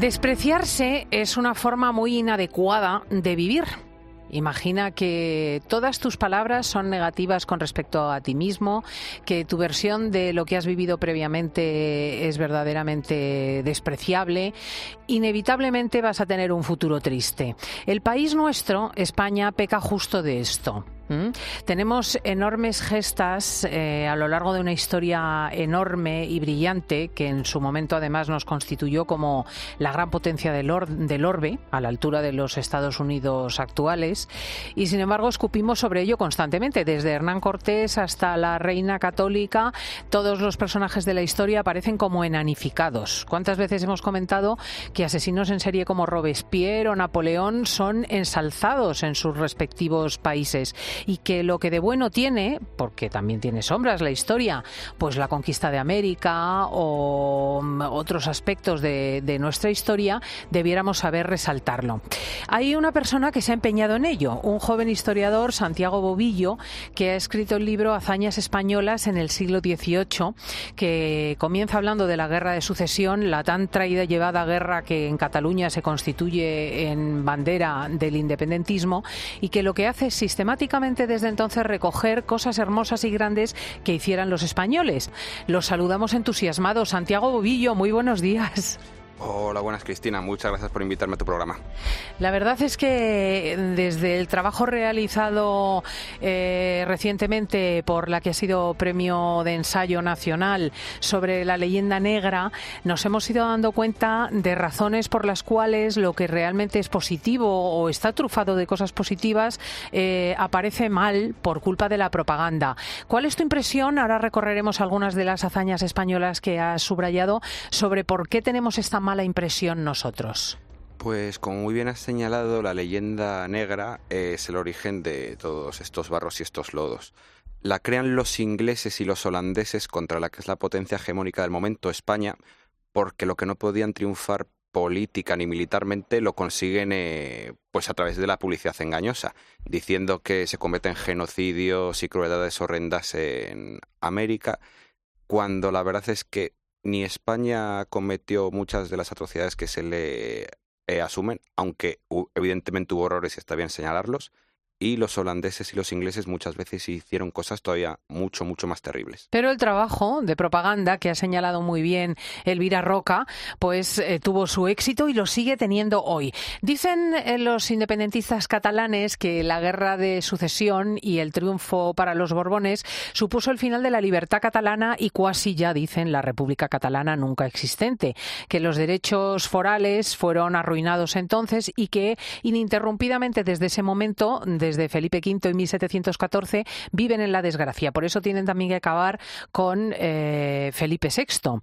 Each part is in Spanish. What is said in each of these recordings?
Despreciarse es una forma muy inadecuada de vivir. Imagina que todas tus palabras son negativas con respecto a ti mismo, que tu versión de lo que has vivido previamente es verdaderamente despreciable. Inevitablemente vas a tener un futuro triste. El país nuestro, España, peca justo de esto. Tenemos enormes gestas a lo largo de una historia enorme y brillante que en su momento además nos constituyó como la gran potencia del orbe, a la altura de los Estados Unidos actuales, y sin embargo escupimos sobre ello constantemente. Desde Hernán Cortés hasta la Reina Católica, todos los personajes de la historia aparecen como enanificados. ¿Cuántas veces hemos comentado que asesinos en serie como Robespierre o Napoleón son ensalzados en sus respectivos países? Y que lo que de bueno tiene, porque también tiene sombras la historia, pues la conquista de América o otros aspectos de nuestra historia, debiéramos saber resaltarlo. Hay una persona que se ha empeñado en ello, un joven historiador, Santiago Bobillo, que ha escrito el libro Hazañas españolas en el siglo XVIII, que comienza hablando de la Guerra de Sucesión, la tan traída y llevada guerra que en Cataluña se constituye en bandera del independentismo, y que lo que hace es sistemáticamente desde entonces recoger cosas hermosas y grandes que hicieran los españoles. Los saludamos entusiasmados. Santiago Bobillo, muy buenos días. Hola, buenas, Cristina. Muchas gracias por invitarme a tu programa. La verdad es que desde el trabajo realizado recientemente por la que ha sido Premio de Ensayo Nacional sobre la leyenda negra, nos hemos ido dando cuenta de razones por las cuales lo que realmente es positivo o está trufado de cosas positivas aparece mal por culpa de la propaganda. ¿Cuál es tu impresión? Ahora recorreremos algunas de las hazañas españolas que has subrayado sobre por qué tenemos esta mala impresión nosotros. Pues como muy bien has señalado, la leyenda negra es el origen de todos estos barros y estos lodos. La crean los ingleses y los holandeses contra la que es la potencia hegemónica del momento, España, porque lo que no podían triunfar política ni militarmente lo consiguen pues a través de la publicidad engañosa, diciendo que se cometen genocidios y crueldades horrendas en América, cuando la verdad es que ni España cometió muchas de las atrocidades que se le asumen, aunque evidentemente hubo errores y está bien señalarlos, y los holandeses y los ingleses muchas veces hicieron cosas todavía mucho, mucho más terribles. Pero el trabajo de propaganda que ha señalado muy bien Elvira Roca, pues tuvo su éxito y lo sigue teniendo hoy. Dicen los independentistas catalanes que la guerra de sucesión y el triunfo para los Borbones supuso el final de la libertad catalana y cuasi ya dicen la República Catalana nunca existente, que los derechos forales fueron arruinados entonces y que ininterrumpidamente desde ese momento, desde Felipe V en 1714, viven en la desgracia. Por eso tienen también que acabar con Felipe VI.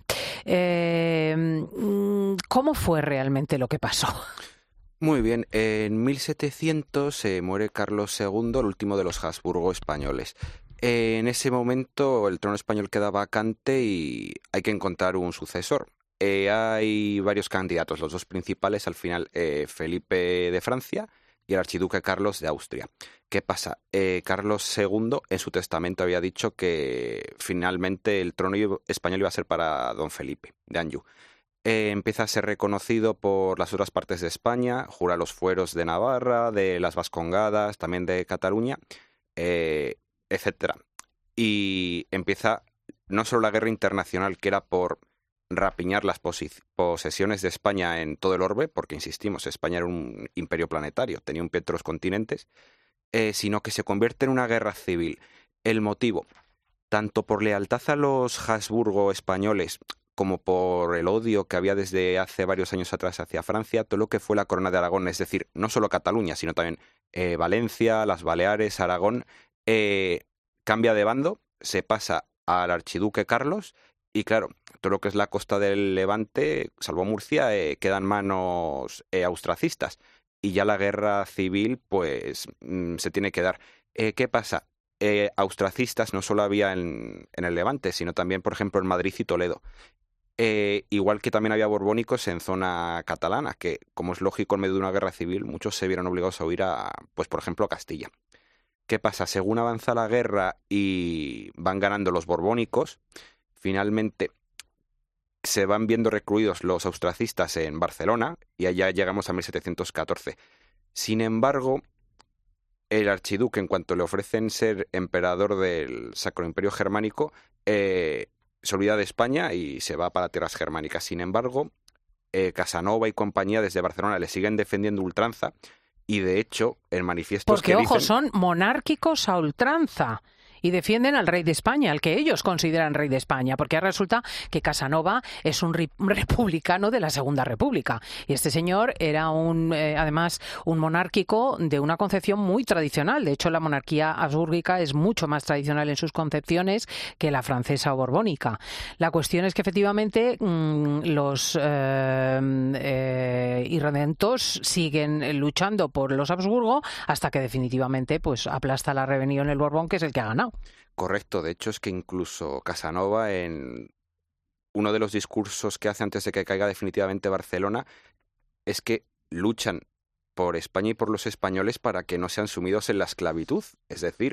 ¿Cómo fue realmente lo que pasó? Muy bien, en 1700 se muere Carlos II, el último de los Habsburgo españoles. En ese momento el trono español queda vacante y hay que encontrar un sucesor. Hay varios candidatos, los dos principales al final, Felipe de Francia y el archiduque Carlos de Austria. ¿Qué pasa? Carlos II en su testamento había dicho que finalmente el trono español iba a ser para don Felipe de Anjou. Empieza a ser reconocido por las otras partes de España, jura los fueros de Navarra, de las Vascongadas, también de Cataluña, etcétera. Y empieza no solo la guerra internacional, que era por rapiñar las posesiones de España en todo el orbe, porque insistimos, España era un imperio planetario, tenía un pie en todos los continentes, sino que se convierte en una guerra civil. El motivo, tanto por lealtad a los Habsburgo españoles como por el odio que había desde hace varios años atrás hacia Francia, todo lo que fue la Corona de Aragón, es decir, no solo Cataluña, sino también Valencia, las Baleares, Aragón, cambia de bando, se pasa al archiduque Carlos. Y claro, todo lo que es la costa del Levante, salvo Murcia, queda en manos austracistas. Y ya la guerra civil, pues, se tiene que dar. ¿Qué pasa? Austracistas no solo había en el Levante, sino también, por ejemplo, en Madrid y Toledo. Igual que también había borbónicos en zona catalana, que, como es lógico, en medio de una guerra civil, muchos se vieron obligados a huir a, pues, por ejemplo, a Castilla. ¿Qué pasa? Según avanza la guerra y van ganando los borbónicos, finalmente se van viendo recluidos los austracistas en Barcelona y allá llegamos a 1714. Sin embargo, el archiduque, en cuanto le ofrecen ser emperador del Sacro Imperio Germánico, se olvida de España y se va para tierras germánicas. Sin embargo, Casanova y compañía desde Barcelona le siguen defendiendo ultranza y, de hecho, en manifiestos porque, que ojo, dicen... son monárquicos a ultranza. Y defienden al rey de España, al que ellos consideran rey de España, porque resulta que Casanova es un republicano de la Segunda República. Y este señor era además un monárquico de una concepción muy tradicional. De hecho, la monarquía habsbúrgica es mucho más tradicional en sus concepciones que la francesa o borbónica. La cuestión es que efectivamente los irredentos siguen luchando por los Habsburgo hasta que definitivamente pues aplasta la rebelión el Borbón, que es el que ha ganado. Correcto, de hecho es que incluso Casanova, en uno de los discursos que hace antes de que caiga definitivamente Barcelona, es que luchan por España y por los españoles para que no sean sumidos en la esclavitud. Es decir,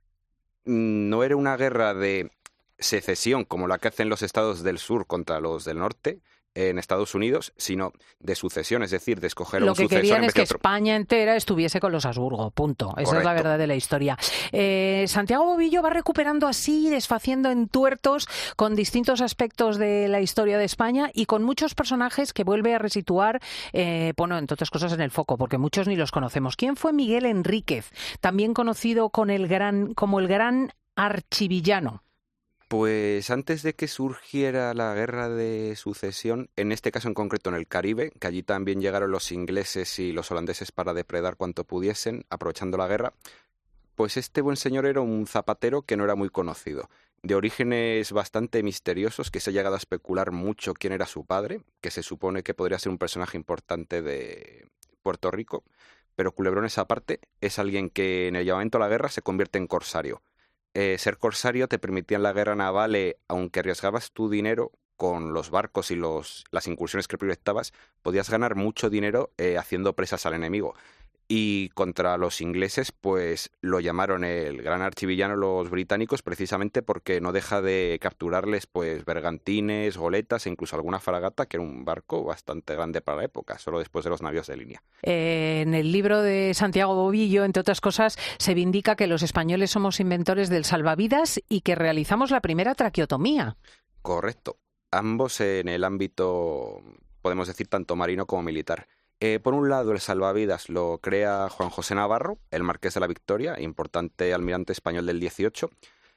no era una guerra de secesión como la que hacen los estados del sur contra los del norte en Estados Unidos, sino de sucesión, es decir, de escoger a un sucesor en vez de otro. Lo que querían es que España entera estuviese con los Habsburgo, punto. Esa Correcto. Es la verdad de la historia. Santiago Bobillo va recuperando así, desfaciendo en tuertos, con distintos aspectos de la historia de España y con muchos personajes que vuelve a resituar, entre otras cosas, en el foco, porque muchos ni los conocemos. ¿Quién fue Miguel Enríquez, también conocido como el gran archivillano? Pues antes de que surgiera la guerra de sucesión, en este caso en concreto en el Caribe, que allí también llegaron los ingleses y los holandeses para depredar cuanto pudiesen, aprovechando la guerra, pues este buen señor era un zapatero que no era muy conocido, de orígenes bastante misteriosos, que se ha llegado a especular mucho quién era su padre, que se supone que podría ser un personaje importante de Puerto Rico, pero culebrones aparte, es alguien que en el llamamiento a la guerra se convierte en corsario. Ser corsario te permitía en la guerra naval, aunque arriesgabas tu dinero con los barcos y las incursiones que proyectabas, podías ganar mucho dinero haciendo presas al enemigo. Y contra los ingleses, pues lo llamaron el gran archivillano los británicos, precisamente porque no deja de capturarles pues bergantines, goletas e incluso alguna fragata, que era un barco bastante grande para la época, solo después de los navíos de línea. En el libro de Santiago Bobillo, entre otras cosas, se vindica que los españoles somos inventores del salvavidas y que realizamos la primera traqueotomía. Correcto. Ambos en el ámbito, podemos decir, tanto marino como militar. Por un lado, el salvavidas lo crea Juan José Navarro, el Marqués de la Victoria, importante almirante español del 18,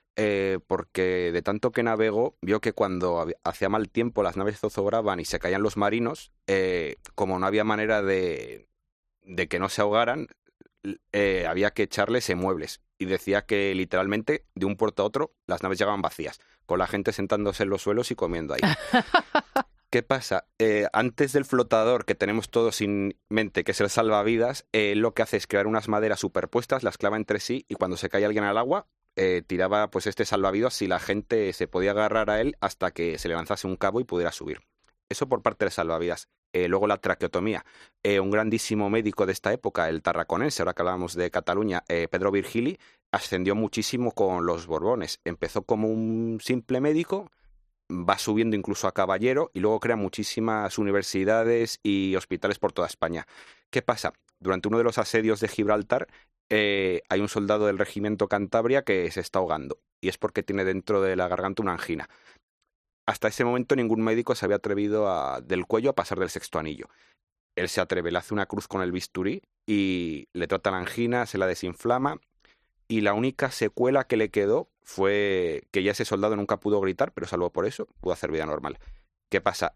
porque de tanto que navegó, vio que cuando hacía mal tiempo las naves zozobraban y se caían los marinos, como no había manera de que no se ahogaran, había que echarles muebles. Y decía que literalmente de un puerto a otro las naves llegaban vacías, con la gente sentándose en los suelos y comiendo ahí. ¿Qué pasa? Antes del flotador que tenemos todos en mente, que es el salvavidas, lo que hace es crear unas maderas superpuestas, las clava entre sí y cuando se cae alguien al agua, tiraba pues este salvavidas y la gente se podía agarrar a él hasta que se le lanzase un cabo y pudiera subir. Eso por parte del salvavidas. Luego la traqueotomía. Un grandísimo médico de esta época, el tarraconense, ahora que hablábamos de Cataluña, Pedro Virgili, ascendió muchísimo con los Borbones. Empezó como un simple médico, va subiendo incluso a caballero y luego crea muchísimas universidades y hospitales por toda España. ¿Qué pasa? Durante uno de los asedios de Gibraltar hay un soldado del regimiento Cantabria que se está ahogando y es porque tiene dentro de la garganta una angina. Hasta ese momento ningún médico se había atrevido del cuello a pasar del sexto anillo. Él se atreve, le hace una cruz con el bisturí y le trata la angina, se la desinflama y la única secuela que le quedó fue que ya ese soldado nunca pudo gritar, pero salvo por eso, pudo hacer vida normal. ¿Qué pasa?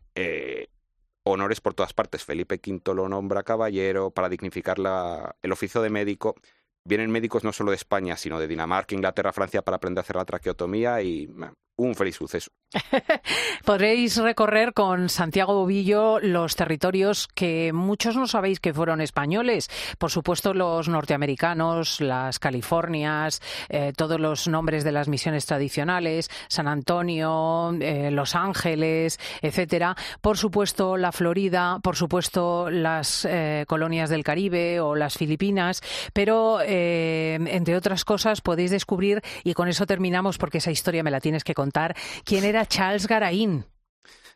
Honores por todas partes. Felipe V lo nombra caballero para dignificar el oficio de médico. Vienen médicos no solo de España, sino de Dinamarca, Inglaterra, Francia para aprender a hacer la traqueotomía y un feliz suceso. Podréis recorrer con Santiago Bobillo los territorios que muchos no sabéis que fueron españoles. Por supuesto, los norteamericanos, las Californias, todos los nombres de las misiones tradicionales, San Antonio, Los Ángeles, etcétera. Por supuesto, la Florida, por supuesto, las colonias del Caribe o las Filipinas, pero entre otras cosas podéis descubrir, y con eso terminamos porque esa historia me la tienes que contar, quién era Charles Garaín.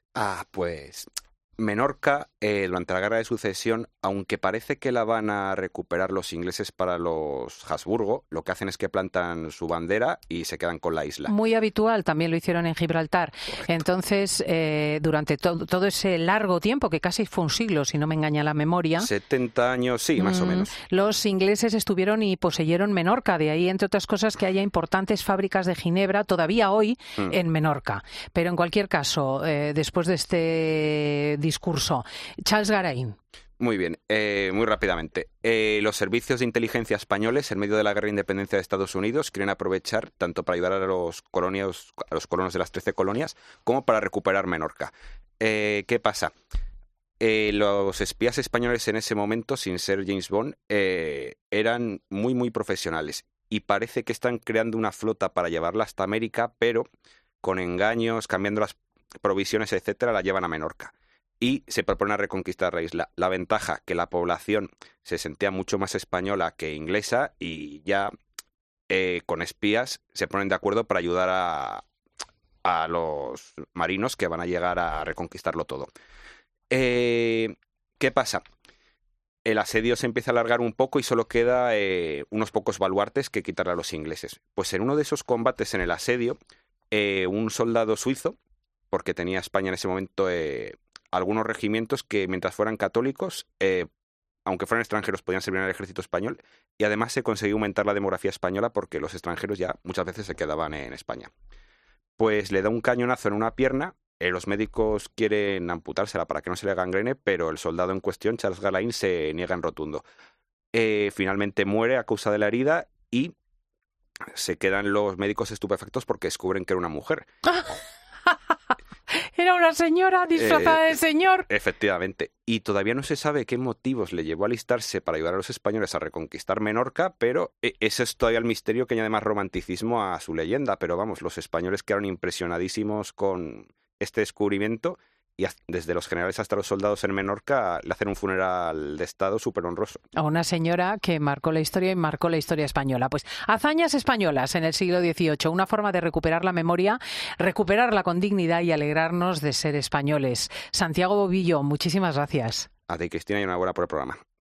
Pues Menorca, durante la Guerra de Sucesión, aunque parece que la van a recuperar los ingleses para los Habsburgo, lo que hacen es que plantan su bandera y se quedan con la isla. Muy habitual, también lo hicieron en Gibraltar. Correcto. Entonces, durante todo ese largo tiempo, que casi fue un siglo, si no me engaña la memoria, 70 años, sí, más o menos. los ingleses estuvieron y poseyeron Menorca. De ahí, entre otras cosas, que haya importantes fábricas de ginebra todavía hoy en Menorca. Pero en cualquier caso, después de este discurso, Charles Garain. Muy bien, muy rápidamente. Los servicios de inteligencia españoles, en medio de la guerra de independencia de Estados Unidos, quieren aprovechar tanto para ayudar a los colonos de las 13 colonias, como para recuperar Menorca. ¿Qué pasa? Los espías españoles en ese momento, sin ser James Bond, eran muy, muy profesionales. Y parece que están creando una flota para llevarla hasta América, pero con engaños, cambiando las provisiones, etcétera, la llevan a Menorca. Y se propone reconquistar la isla. La ventaja, que la población se sentía mucho más española que inglesa y ya con espías se ponen de acuerdo para ayudar a los marinos que van a llegar a reconquistarlo todo. ¿Qué pasa? El asedio se empieza a alargar un poco y solo queda unos pocos baluartes que quitarle a los ingleses. Pues en uno de esos combates en el asedio, un soldado suizo, porque tenía España en ese momento algunos regimientos que mientras fueran católicos, aunque fueran extranjeros, podían servir en el ejército español, y además se consiguió aumentar la demografía española porque los extranjeros ya muchas veces se quedaban en España. Pues le da un cañonazo en una pierna, los médicos quieren amputársela para que no se le gangrene, pero el soldado en cuestión, Charles Galain, se niega en rotundo. Finalmente muere a causa de la herida y se quedan los médicos estupefactos porque descubren que era una mujer. Era una señora disfrazada de señor. Efectivamente. Y todavía no se sabe qué motivos le llevó a alistarse para ayudar a los españoles a reconquistar Menorca, pero ese es todavía el misterio que añade más romanticismo a su leyenda. Pero vamos, los españoles quedaron impresionadísimos con este descubrimiento y desde los generales hasta los soldados en Menorca le hacen un funeral de Estado súper honroso. A una señora que marcó la historia y marcó la historia española. Pues hazañas españolas en el siglo XVIII, una forma de recuperar la memoria, recuperarla con dignidad y alegrarnos de ser españoles. Santiago Bobillo, muchísimas gracias. A ti, Cristina, y enhorabuena por el programa.